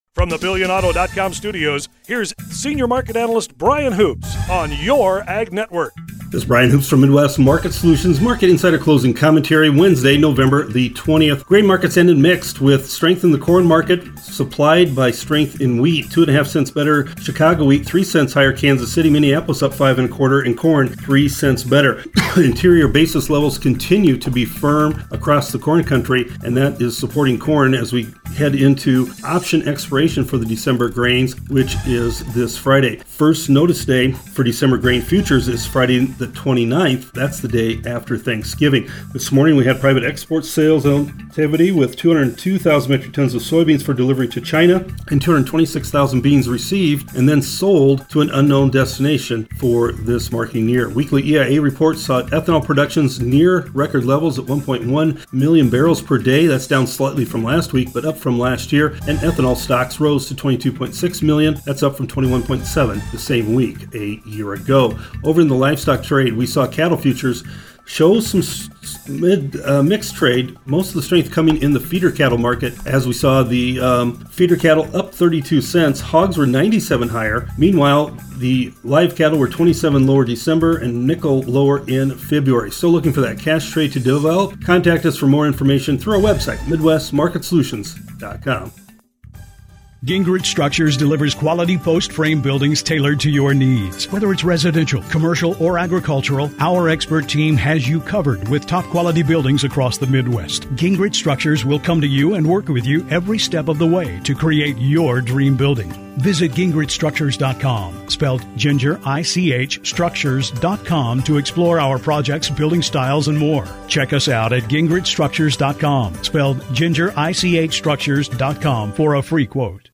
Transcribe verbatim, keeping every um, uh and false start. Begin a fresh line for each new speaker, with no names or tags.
From the billion auto dot com studios, here's Senior Market Analyst Brian Hoops on your Ag Network.
This is Brian Hoops from Midwest Market Solutions. Market Insider closing commentary Wednesday, November the twentieth. Grain markets ended mixed with strength in the corn market, supplied by strength in wheat. Two and a half cents better Chicago wheat, three cents higher Kansas City. Minneapolis up five and a quarter, and corn three cents better. Interior basis levels continue to be firm across the corn country, and that is supporting corn as we head into option expiration for the December grains, which is this Friday. First notice day for December grain futures is Friday the twenty-ninth. That's the day after Thanksgiving. This morning we had private export sales activity with two hundred two thousand metric tons of soybeans for delivery to China and two hundred twenty-six thousand beans received and then sold to an unknown destination for this marking year. Weekly E I A reports saw ethanol productions near record levels at one point one million barrels per day. That's down slightly from last week, but up from last year. And ethanol stocks rose to twenty-two point six million. That's up from twenty-one point seven the same week a year ago. Over in the livestock trade, we saw cattle futures show some mid uh, mixed trade. Most of the strength coming in the feeder cattle market, as we saw the um, feeder cattle up thirty-two cents. Hogs were ninety-seven higher. Meanwhile, the live cattle were twenty-seven lower December and nickel lower in February. Still looking for that cash trade to develop? Contact us for more information through our website, midwest market solutions dot com.
Gingrich Structures delivers quality post-frame buildings tailored to your needs. Whether it's residential, commercial, or agricultural, our expert team has you covered with top-quality buildings across the Midwest. Gingrich Structures will come to you and work with you every step of the way to create your dream building. Visit gingrich structures dot com, spelled Ginger, I C H, structures dot com to explore our projects, building styles, and more. Check us out at gingrich structures dot com, spelled Ginger, I C H, structures dot com for a free quote.